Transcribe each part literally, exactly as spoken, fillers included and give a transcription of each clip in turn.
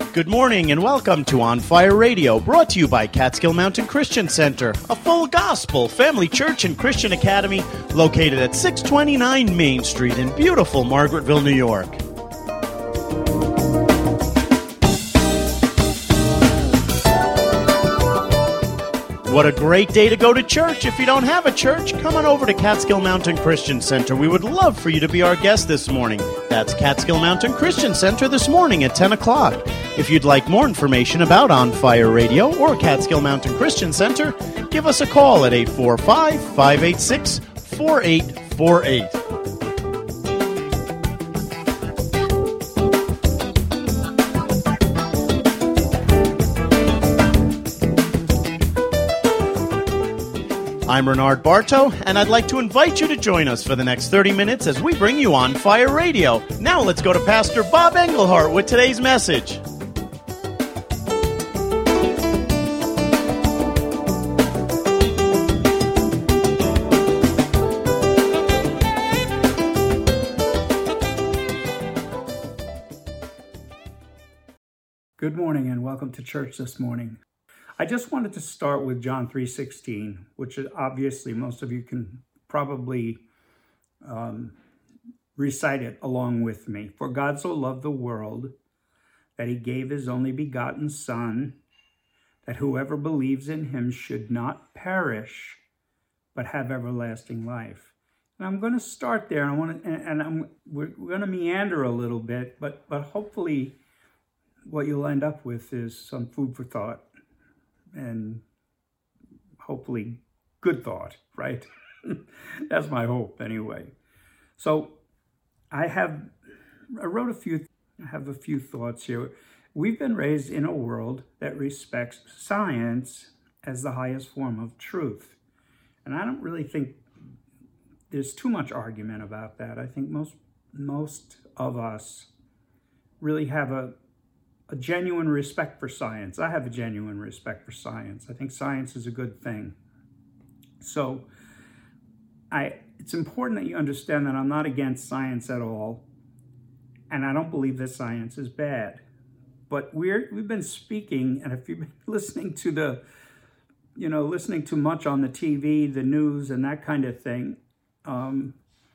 Good morning and welcome to On Fire Radio, brought to you by Catskill Mountain Christian Center, a full gospel family church and Christian academy located at six twenty-nine Main Street in beautiful Margaretville, New York. What a great day to go to church. If you don't have a church, come on over to Catskill Mountain Christian Center. We would love for you to be our guest this morning. That's Catskill Mountain Christian Center this morning at ten o'clock. If you'd like more information about On Fire Radio or Catskill Mountain Christian Center, give us a call at eight four five, five eight six, four eight four eight. I'm Bernard Bartow, and I'd like to invite you to join us for the next thirty minutes as we bring you On Fire Radio. Now let's go to Pastor Bob Engelhart with today's message. Good morning and welcome to church this morning. I just wanted to start with John three sixteen, which is obviously most of you can probably um, recite it along with me. For God so loved the world that he gave his only begotten Son, that whoever believes in him should not perish, but have everlasting life. And I'm going to start there. I want to, and, and I'm, we're, we're going to meander a little bit, but but hopefully what you'll end up with is some food for thought. And hopefully good thought, right? That's my hope anyway. So I have, I wrote a few, I have a few thoughts here. We've been raised in a world that respects science as the highest form of truth. And I don't really think there's too much argument about that. I think most, most of us really have a A genuine respect for science. I have a genuine respect for science. I think science is a good thing. So I, it's important that you understand that I'm not against science at all, and I don't believe that science is bad. But we're, we've been speaking, and if you've been listening to the, you know, listening too much on the T V, the news, and that kind of thing, um,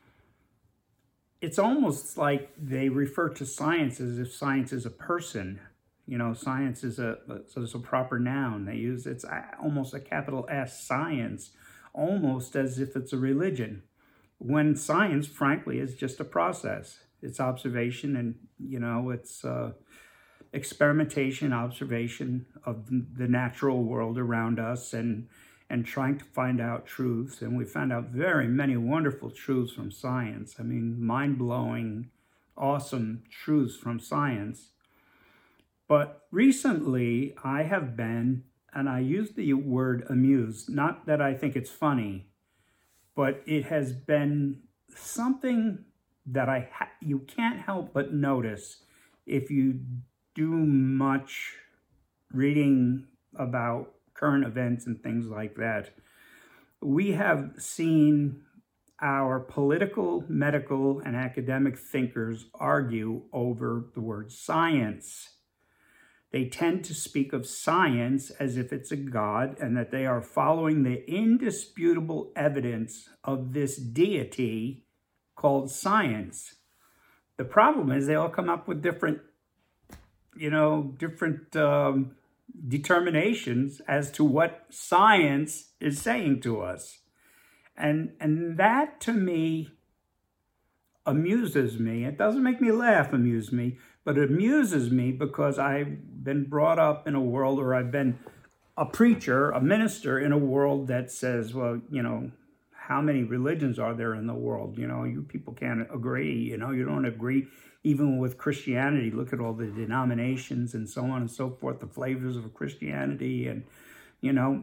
it's almost like they refer to science as if science is a person. You know, science is a, so it's a proper noun. They use, it's almost a capital S, science, almost as if it's a religion. When science, frankly, is just a process. It's observation and, you know, it's uh, experimentation, observation of the natural world around us and and trying to find out truths. And we found out very many wonderful truths from science. I mean, mind-blowing, awesome truths from science. But recently, I have been, and I use the word amused, not that I think it's funny, but it has been something that I ha- you can't help but notice if you do much reading about current events and things like that. We have seen our political, medical, and academic thinkers argue over the word science. They tend to speak of science as if it's a god and that they are following the indisputable evidence of this deity called science. The problem is they all come up with different, you know, different um, determinations as to what science is saying to us. And and that to me amuses me. It doesn't make me laugh, amuse me, but it amuses me because I've been brought up in a world, or I've been a preacher, a minister in a world that says, well, you know, how many religions are there in the world? You know, you people can't agree, you know, you don't agree even with Christianity. Look at all the denominations and so on and so forth, the flavors of Christianity and, you know.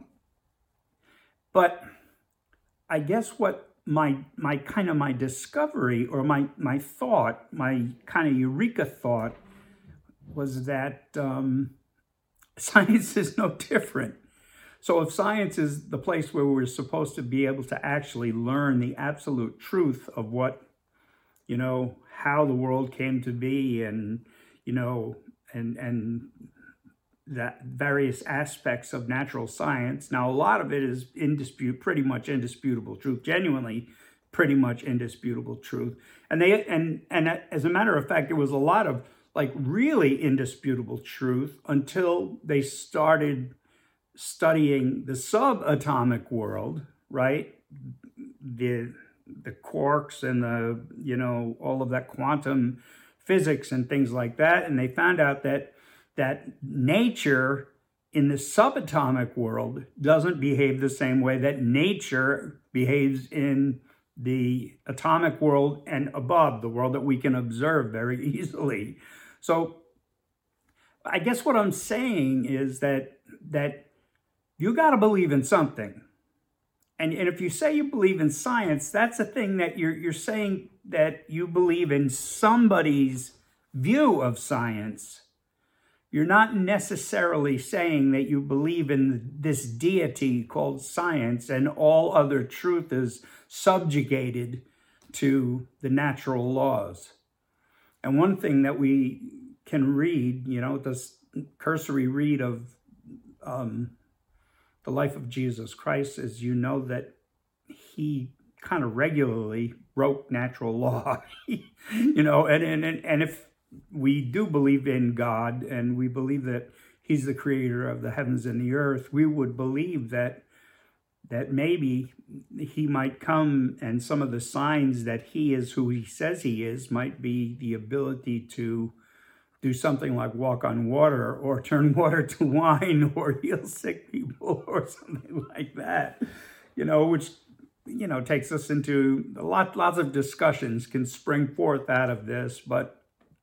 But I guess what my my kind of my discovery or my, my thought, my kind of eureka thought was that um, science is no different. So if science is the place where we're supposed to be able to actually learn the absolute truth of what, you know, how the world came to be and, you know, and and that various aspects of natural science. Now, a lot of it is indispute, pretty much indisputable truth, genuinely pretty much indisputable truth. And they and and as a matter of fact, there was a lot of like really indisputable truth until they started studying the subatomic world, right? The the quarks and the, you know, all of that quantum physics and things like that. And they found out that that nature in the subatomic world doesn't behave the same way that nature behaves in the atomic world and above, the world that we can observe very easily. So I guess what I'm saying is that that you got to believe in something. And, and if you say you believe in science, that's a thing that you're you're saying that you believe in somebody's view of science. You're not necessarily saying that you believe in this deity called science and all other truth is subjugated to the natural laws. And one thing that we can read, you know, this cursory read of um, the life of Jesus Christ is, you know, that he kind of regularly broke natural law, you know, and, and, and if we do believe in God and we believe that he's the creator of the heavens and the earth, we would believe that that maybe he might come and some of the signs that he is who he says he is might be the ability to do something like walk on water or turn water to wine or heal sick people or something like that, you know, which, you know, takes us into a lot, lots of discussions can spring forth out of this, but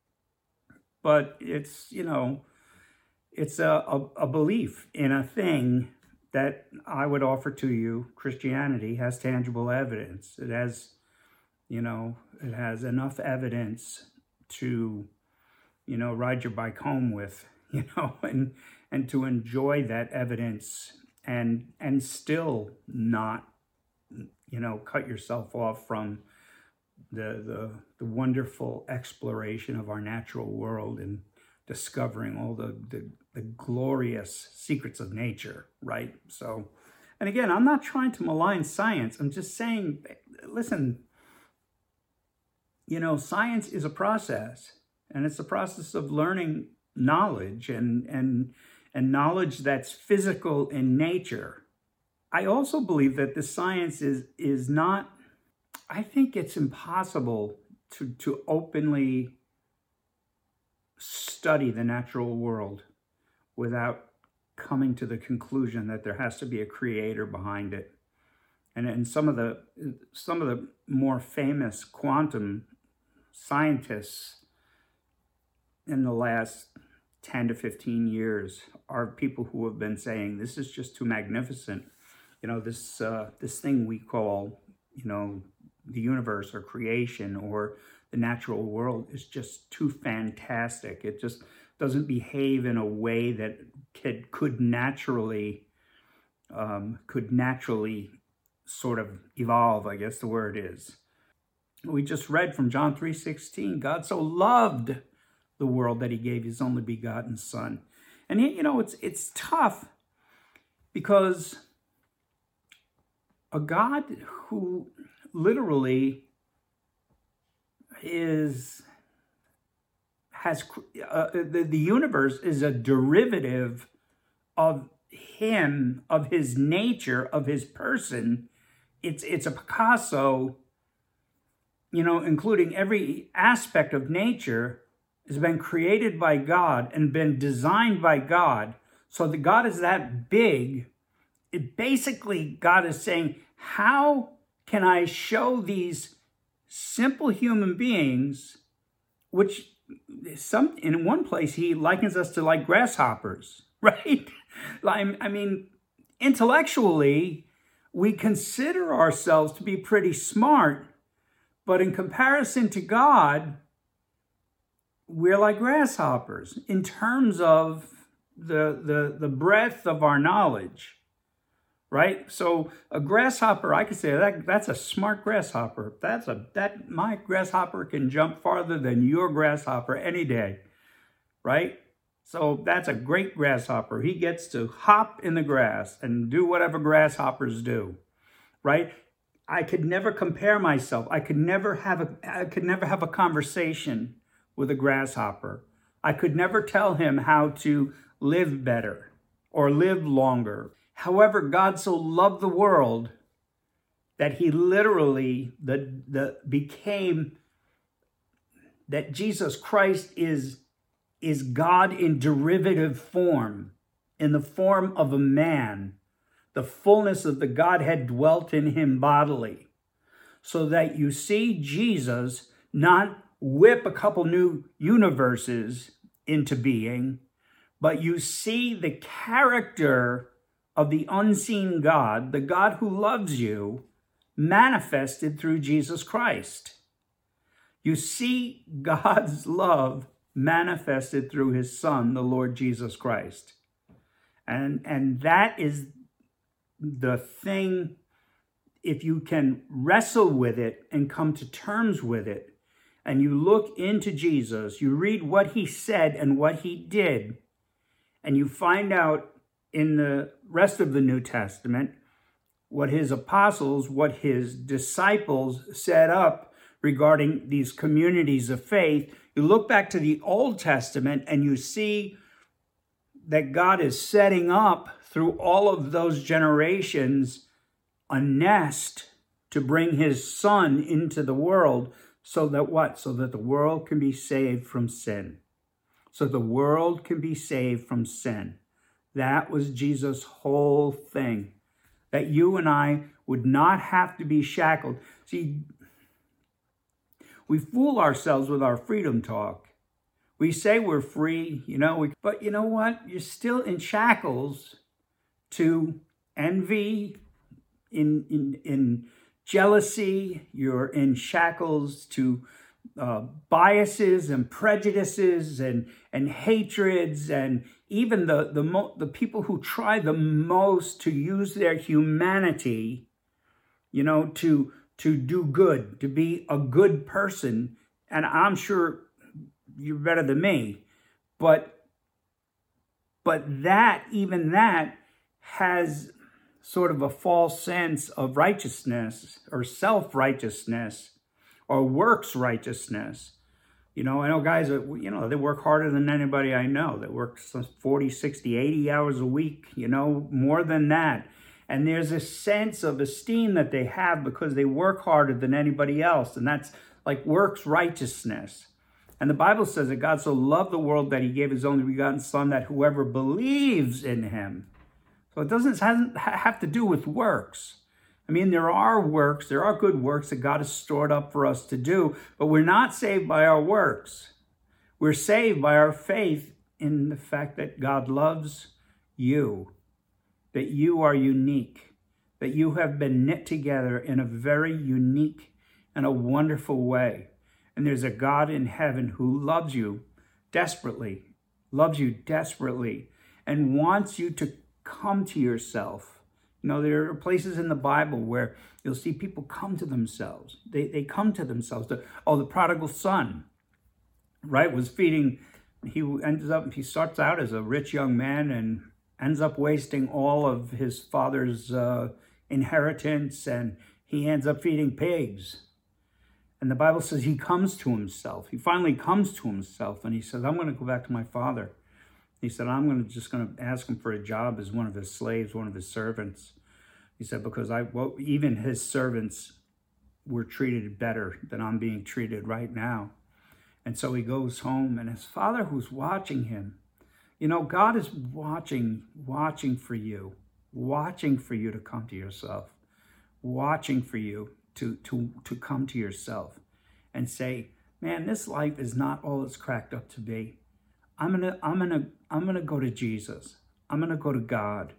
But it's, you know, it's a, a, a belief in a thing that I would offer to you. Christianity has tangible evidence. It has, you know, it has enough evidence to, you know, ride your bike home with, you know, and and to enjoy that evidence and and still not, you know, cut yourself off from The, the the wonderful exploration of our natural world and discovering all the, the the glorious secrets of nature, right? So, and again, I'm not trying to malign science. I'm just saying, listen, you know, science is a process, and it's a process of learning knowledge and and and knowledge that's physical in nature. I also believe that the science is is not. I think it's impossible to, to openly study the natural world without coming to the conclusion that there has to be a creator behind it. And, and some of the some of the more famous quantum scientists in the last ten to fifteen years are people who have been saying, this is just too magnificent. You know, this uh, this thing we call, you know, the universe or creation or the natural world is just too fantastic. It just doesn't behave in a way that could, could naturally um, could naturally sort of evolve, I guess the word is. We just read from John three sixteen, God so loved the world that he gave his only begotten son. And, you know, it's it's tough because a God who literally is has uh, the, the universe is a derivative of him, of his nature, of his person. It's it's a Picasso, you know, including every aspect of nature has been created by God and been designed by God. So that God is that big. It basically, God is saying, how can I show these simple human beings, which some in one place he likens us to like grasshoppers, right? I mean, intellectually, we consider ourselves to be pretty smart, but in comparison to God, we're like grasshoppers in terms of the the the breadth of our knowledge. Right? So a grasshopper, I could say that that's a smart grasshopper. That's a that my grasshopper can jump farther than your grasshopper any day. Right? So that's a great grasshopper. He gets to hop in the grass and do whatever grasshoppers do, right? I could never compare myself. I could never have a, I could never have a conversation with a grasshopper. I could never tell him how to live better or live longer. However, God so loved the world that he literally the, the became, that Jesus Christ is, is God in derivative form, in the form of a man. The fullness of the Godhead dwelt in him bodily. So that you see Jesus not whip a couple new universes into being, but you see the character of the unseen God, the God who loves you, manifested through Jesus Christ. You see God's love manifested through his Son, the Lord Jesus Christ. And, and that is the thing, if you can wrestle with it and come to terms with it, and you look into Jesus, you read what he said and what he did, and you find out in the rest of the New Testament what his apostles, what his disciples set up regarding these communities of faith. You look back to the Old Testament and you see that God is setting up through all of those generations a nest to bring his Son into the world, so that what? So that the world can be saved from sin. So the world can be saved from sin. That was Jesus' whole thing. That you and I would not have to be shackled. See, we fool ourselves with our freedom talk. We say we're free, you know, we, but you know what? You're still in shackles to envy, in, in, in jealousy. You're in shackles to uh, biases and prejudices and, and hatreds, and even the, the, mo- the people who try the most to use their humanity, you know, to, to do good, to be a good person. And I'm sure you're better than me, but, but that, even that has sort of a false sense of righteousness or self-righteousness or works righteousness. You know, I know guys that, you know, they work harder than anybody I know. They work forty, sixty, eighty hours a week, you know, more than that. And there's a sense of esteem that they have because they work harder than anybody else. And that's like works righteousness. And the Bible says that God so loved the world that he gave his only begotten Son, that whoever believes in him. So it doesn't hasn't have to do with works. I mean, there are works, there are good works that God has stored up for us to do, but we're not saved by our works. We're saved by our faith in the fact that God loves you, that you are unique, that you have been knit together in a very unique and a wonderful way. And there's a God in heaven who loves you desperately, loves you desperately, and wants you to come to yourself. You know, there are places in the Bible where you'll see people come to themselves. They they come to themselves. The, oh, the prodigal son, right, was feeding. He ends up, he starts out as a rich young man and ends up wasting all of his father's uh, inheritance, and he ends up feeding pigs. And the Bible says he comes to himself. He finally comes to himself, and he says, I'm going to go back to my father. He said, I'm going to just going to ask him for a job as one of his slaves, one of his servants. He said, because I, well, even his servants were treated better than I'm being treated right now. And so he goes home, and his father, who's watching him, you know, God is watching, watching for you, watching for you to come to yourself, watching for you to, to, to come to yourself and say, man, this life is not all it's cracked up to be. I'm gonna, I'm gonna, I'm gonna go to Jesus. I'm gonna go to God.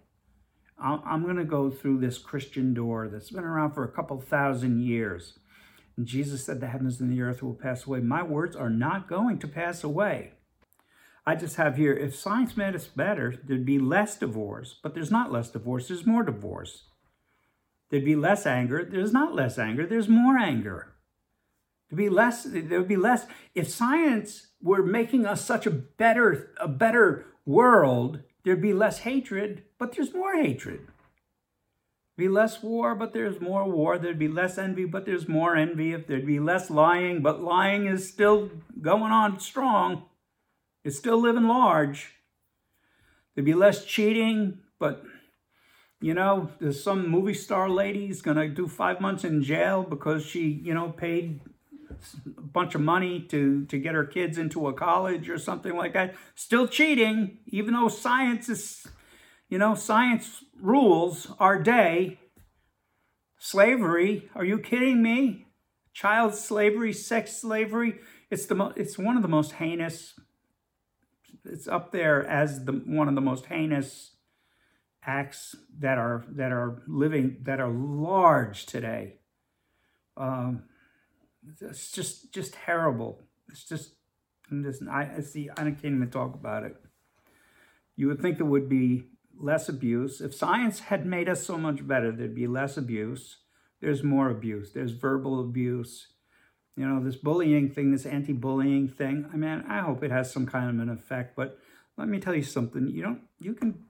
I'm gonna go through this Christian door that's been around for a couple thousand years. And Jesus said, the heavens and the earth will pass away. My words are not going to pass away. I just have here, if science made us better, there'd be less divorce, but there's not less divorce, there's more divorce. There'd be less anger, there's not less anger, there's more anger. There'd be less, there would be less. If science were making us such a better, a better world, there'd be less hatred, but there's more hatred. There'd be less war, but there's more war. There'd be less envy, but there's more envy. If there'd be less lying, but lying is still going on strong. It's still living large. There'd be less cheating, but, you know, there's some movie star lady's going to do five months in jail because she, you know, paid a bunch of money to, to get her kids into a college or something like that. Still cheating, even though science is, you know, science rules our day. Slavery, are you kidding me? Child slavery, sex slavery, it's the mo- it's one of the most heinous, it's up there as the one of the most heinous acts that are that are living, that are large today. Um, it's just just terrible. It's just, I'm just I, I see I can't even talk about it. You would think there would be less abuse. If science had made us so much better, there'd be less abuse. There's more abuse. There's verbal abuse. You know, this bullying thing, this anti-bullying thing. I mean, I hope it has some kind of an effect, but let me tell you something. You don't, you can,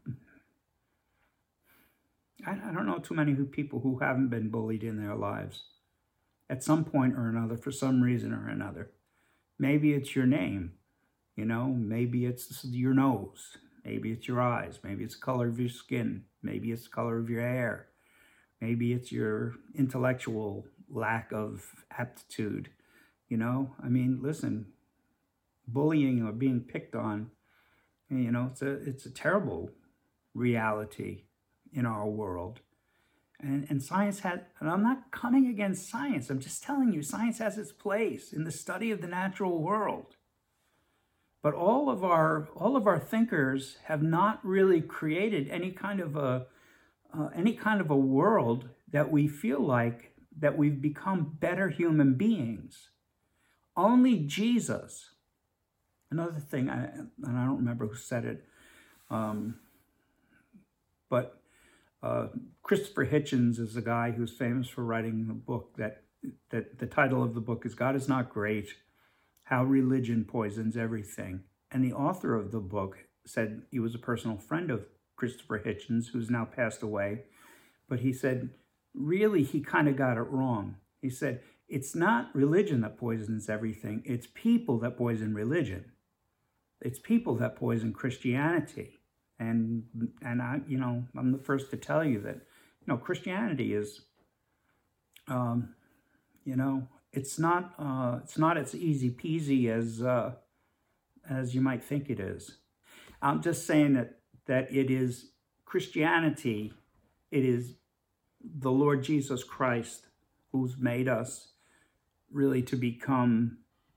I, I don't know too many who, people who haven't been bullied in their lives at some point or another, for some reason or another. Maybe it's your name, you know, maybe it's your nose. Maybe it's your eyes. Maybe it's the color of your skin. Maybe it's the color of your hair. Maybe it's your intellectual lack of aptitude. You know, I mean, listen, bullying or being picked on, you know, it's a it's a terrible reality in our world. And and science had, and I'm not coming against science. I'm just telling you, science has its place in the study of the natural world. But all of our all of our thinkers have not really created any kind of a uh, any kind of a world that we feel like that we've become better human beings. Only Jesus. Another thing, I, and I don't remember who said it, um, but uh, Christopher Hitchens is a guy who's famous for writing a book that that the title of the book is "God Is Not Great: How Religion Poisons Everything." And the author of the book said he was a personal friend of Christopher Hitchens, who's now passed away. But he said, really, he kind of got it wrong. He said, it's not religion that poisons everything. It's people that poison religion. It's people that poison Christianity. And, and I, you know, I'm the first to tell you that, you know, Christianity is, um, you know, it's not, uh, it's not as easy peasy as, uh, as you might think it is. I'm just saying that, that it is Christianity, it is the Lord Jesus Christ who's made us really to become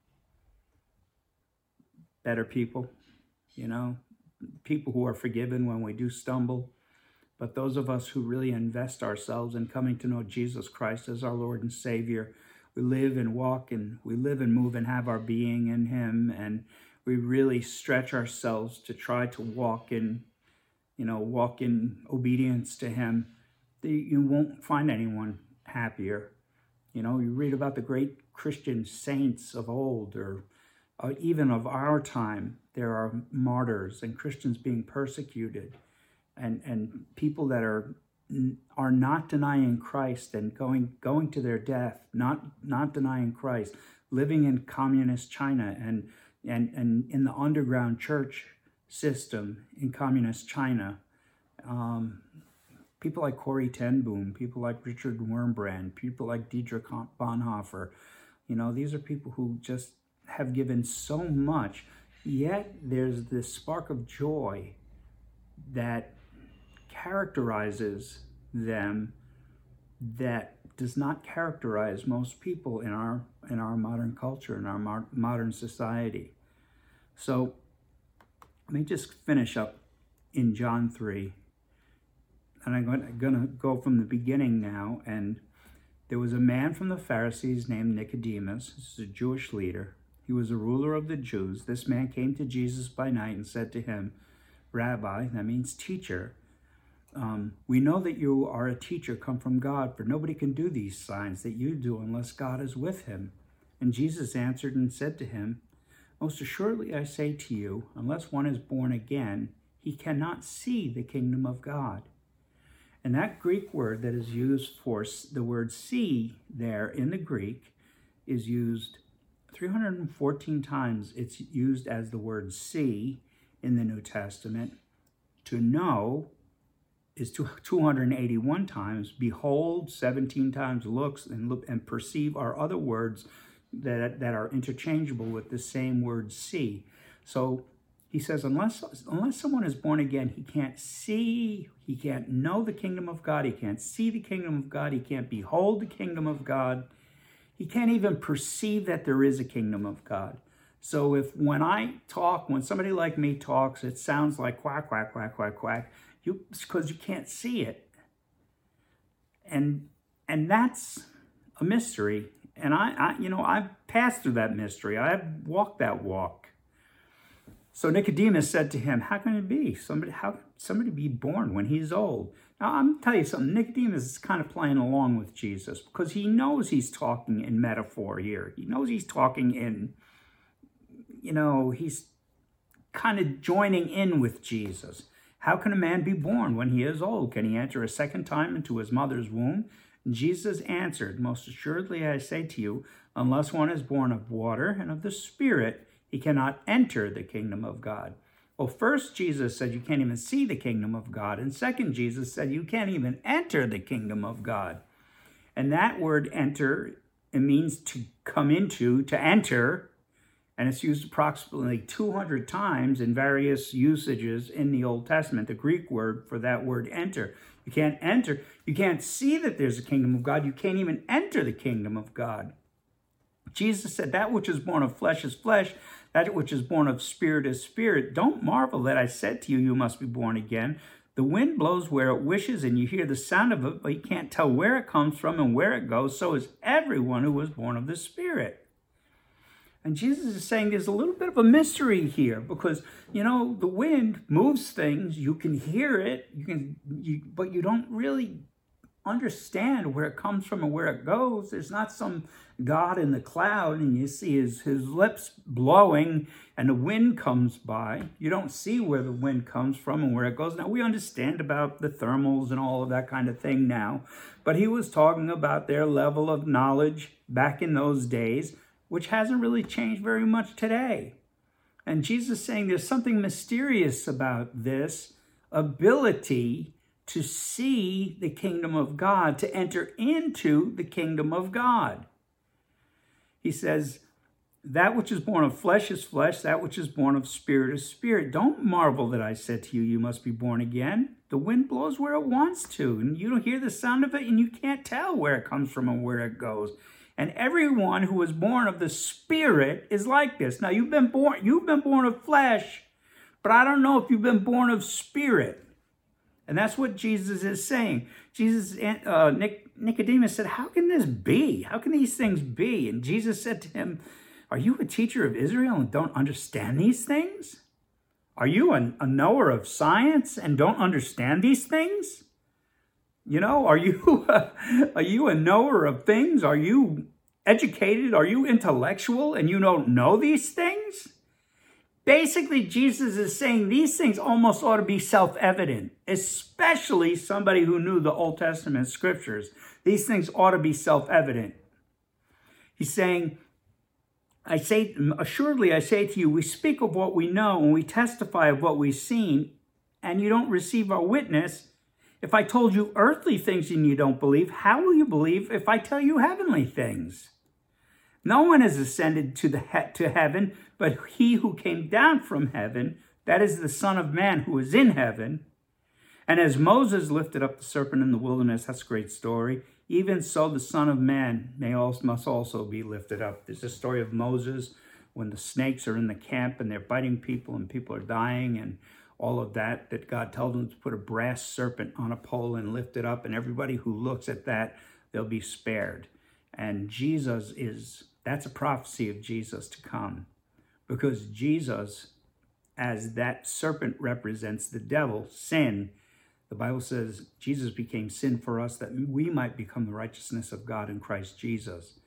better people, you know, people who are forgiven when we do stumble. But those of us who really invest ourselves in coming to know Jesus Christ as our Lord and Savior, we live and walk and we live and move and have our being in Him, and we really stretch ourselves to try to walk in, you know, walk in obedience to Him. You won't find anyone happier. You know, you read about the great Christian saints of old, or uh, even of our time. There are martyrs and Christians being persecuted, and and people that are are not denying Christ and going going to their death, not not denying Christ, living in communist China and and and in the underground church system in communist China. Um, people like Corrie ten Boom, people like Richard Wurmbrand, people like Dietrich Bonhoeffer. You know, these are people who just have given so much, yet there's this spark of joy that characterizes them that does not characterize most people in our in our modern culture, in our mo- modern society. So let me just finish up in John three. And I'm going to go from the beginning now. And there was a man from the Pharisees named Nicodemus. This is a Jewish leader. He was a ruler of the Jews. This man came to Jesus by night and said to him, Rabbi, that means teacher, um, we know that you are a teacher come from God, for nobody can do these signs that you do unless God is with him. And Jesus answered and said to him, most assuredly I say to you, unless one is born again, he cannot see the kingdom of God. And that Greek word that is used for the word see there in the Greek is used three hundred fourteen times. It's used as the word see in the New Testament. To know is two hundred eighty-one times. Behold, seventeen times. Looks and look and perceive are other words that, that are interchangeable with the same word see. So he says, unless, unless someone is born again, he can't see, he can't know the kingdom of God, he can't see the kingdom of God, he can't behold the kingdom of God, he can't even perceive that there is a kingdom of God. So if when I talk, when somebody like me talks, it sounds like quack, quack, quack, quack, quack, you, it's because you can't see it. And, and that's a mystery. And I, I, you know, I've passed through that mystery. I've walked that walk. So Nicodemus said to him, how can it be? Somebody, how can somebody be born when he's old? Now, I'm going to tell you something. Nicodemus is kind of playing along with Jesus because he knows he's talking in metaphor here. He knows he's talking in, you know, he's kind of joining in with Jesus. How can a man be born when he is old? Can he enter a second time into his mother's womb? And Jesus answered, most assuredly I say to you, unless one is born of water and of the Spirit, he cannot enter the kingdom of God. Well, first, Jesus said you can't even see the kingdom of God. And second, Jesus said you can't even enter the kingdom of God. And that word enter, it means to come into, to enter. And it's used approximately two hundred times in various usages in the Old Testament, the Greek word for that word enter. You can't enter. You can't see that there's a kingdom of God. You can't even enter the kingdom of God. Jesus said, that which is born of flesh is flesh, that which is born of spirit is spirit. Don't marvel that I said to you, you must be born again. The wind blows where it wishes, and you hear the sound of it, but you can't tell where it comes from and where it goes. So is everyone who was born of the Spirit. And Jesus is saying there's a little bit of a mystery here because, you know, the wind moves things. You can hear it, you can, you, but you don't really understand where it comes from and where it goes. There's not some God in the cloud and you see his, his lips blowing and the wind comes by. You don't see where the wind comes from and where it goes. Now, we understand about the thermals and all of that kind of thing now, but he was talking about their level of knowledge back in those days, which hasn't really changed very much today. And Jesus is saying there's something mysterious about this ability to see the kingdom of God, to enter into the kingdom of God. He says, that which is born of flesh is flesh, that which is born of spirit is spirit. Don't marvel that I said to you, you must be born again. The wind blows where it wants to, and you don't hear the sound of it, and you can't tell where it comes from and where it goes. And everyone who was born of the Spirit is like this. Now, you've been born, you've been born of flesh, but I don't know if you've been born of spirit. And that's what Jesus is saying. Jesus, uh, Nic- Nicodemus said, how can this be? How can these things be? And Jesus said to him, are you a teacher of Israel and don't understand these things? Are you a, a knower of science and don't understand these things? You know, are you, a, are you a knower of things? Are you educated? Are you intellectual and you don't know these things? Basically, Jesus is saying these things almost ought to be self-evident, especially somebody who knew the Old Testament scriptures. These things ought to be self-evident. He's saying, I say, assuredly, I say to you, we speak of what we know and we testify of what we've seen, and you don't receive our witness. If I told you earthly things and you don't believe, how will you believe if I tell you heavenly things? No one has ascended to the he- to heaven, but he who came down from heaven, that is the Son of Man who is in heaven. And as Moses lifted up the serpent in the wilderness, that's a great story, even so the Son of Man may also, must also be lifted up. There's a story of Moses when the snakes are in the camp and they're biting people and people are dying and all of that, that God tells them to put a brass serpent on a pole and lift it up, and everybody who looks at that, they'll be spared. And Jesus is, that's a prophecy of Jesus to come, because Jesus, as that serpent represents the devil, sin, the Bible says Jesus became sin for us that we might become the righteousness of God in Christ Jesus.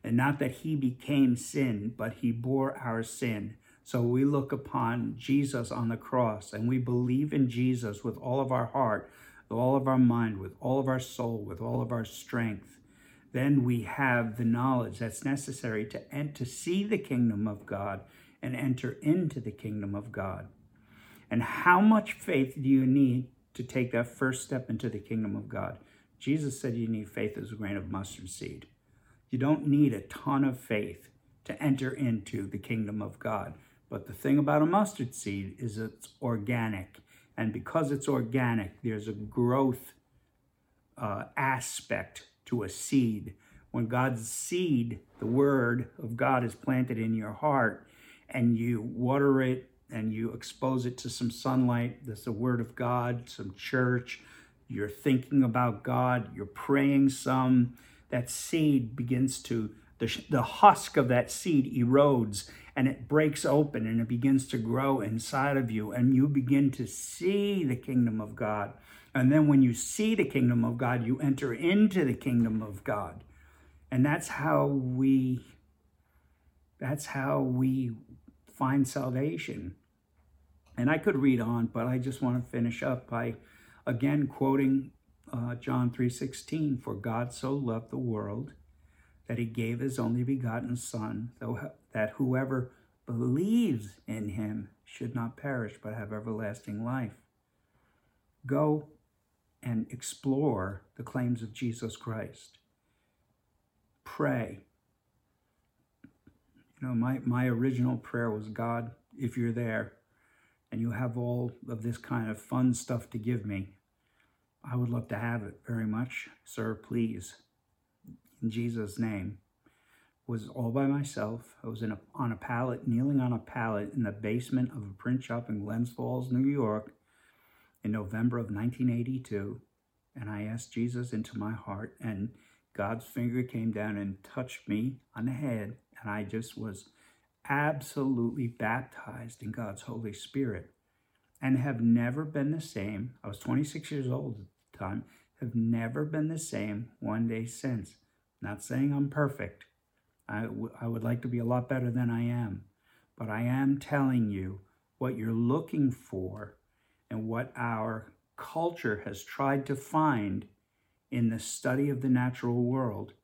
And not that he became sin, but he bore our sin. So we look upon Jesus on the cross, and we believe in Jesus with all of our heart, with all of our mind, with all of our soul, with all of our strength. Then we have the knowledge that's necessary to, ent- to see the kingdom of God and enter into the kingdom of God. And how much faith do you need to take that first step into the kingdom of God? Jesus said you need faith as a grain of mustard seed. You don't need a ton of faith to enter into the kingdom of God. But the thing about a mustard seed is it's organic. And because it's organic, there's a growth uh, aspect to a seed. When God's seed, the word of God, is planted in your heart, and you water it and you expose it to some sunlight, that's the word of God, some church, you're thinking about God, you're praying some, that seed begins to, the, the husk of that seed erodes and it breaks open and it begins to grow inside of you, and you begin to see the kingdom of God. And then when you see the kingdom of God, you enter into the kingdom of God. And that's how we, that's how we find salvation. And I could read on, but I just want to finish up by, again, quoting uh, John three sixteen, for God so loved the world that he gave his only begotten Son, that whoever believes in him should not perish but have everlasting life. Go and explore the claims of Jesus Christ. Pray. You know, my, my original prayer was, God, if you're there and you have all of this kind of fun stuff to give me, I would love to have it very much. Sir, please. In Jesus' name. Was all by myself. I was in a, on a pallet, kneeling on a pallet in the basement of a print shop in Glens Falls, New York, in November of nineteen eighty-two. And I asked Jesus into my heart, and God's finger came down and touched me on the head, and I just was absolutely baptized in God's Holy Spirit, and have never been the same. I was twenty-six years old at the time, have never been the same one day since. Not saying I'm perfect. I, w- I would like to be a lot better than I am, but I am telling you what you're looking for and what our culture has tried to find in the study of the natural world.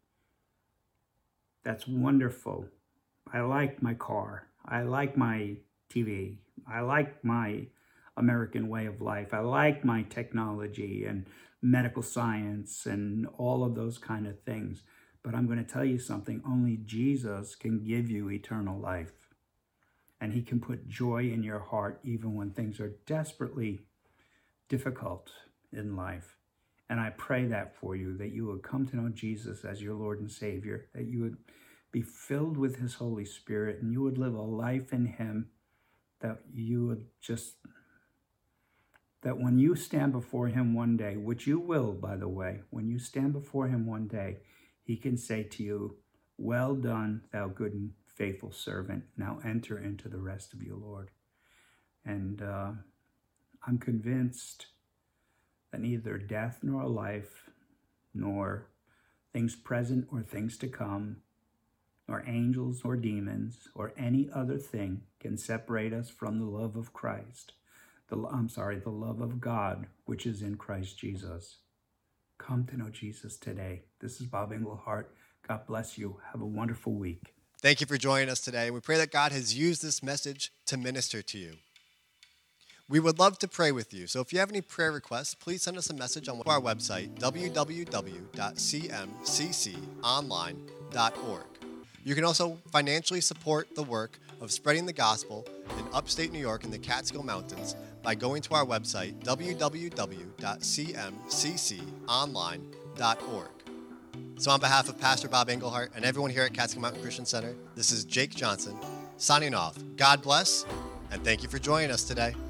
That's wonderful. I like my car. I like my T V. I like my American way of life. I like my technology and medical science and all of those kind of things. But I'm going to tell you something. Only Jesus can give you eternal life. And he can put joy in your heart even when things are desperately difficult in life. And I pray that for you, that you would come to know Jesus as your Lord and Savior, that you would be filled with his Holy Spirit, and you would live a life in him that you would just, that when you stand before him one day, which you will, by the way, when you stand before him one day, he can say to you, well done, thou good and faithful servant. Now enter into the rest of you, Lord. And uh, I'm convinced that neither death nor life, nor things present or things to come, nor angels or demons, or any other thing can separate us from the love of Christ. The, I'm sorry, the love of God, which is in Christ Jesus. Come to know Jesus today. This is Bob Englehart. God bless you. Have a wonderful week. Thank you for joining us today. We pray that God has used this message to minister to you. We would love to pray with you. So if you have any prayer requests, please send us a message on our website, w w w dot c m c c online dot org. You can also financially support the work of spreading the gospel in upstate New York in the Catskill Mountains by going to our website, w w w dot c m c c online dot org. So on behalf of Pastor Bob Englehart and everyone here at Catskill Mountain Christian Center, this is Jake Johnson signing off. God bless, and thank you for joining us today.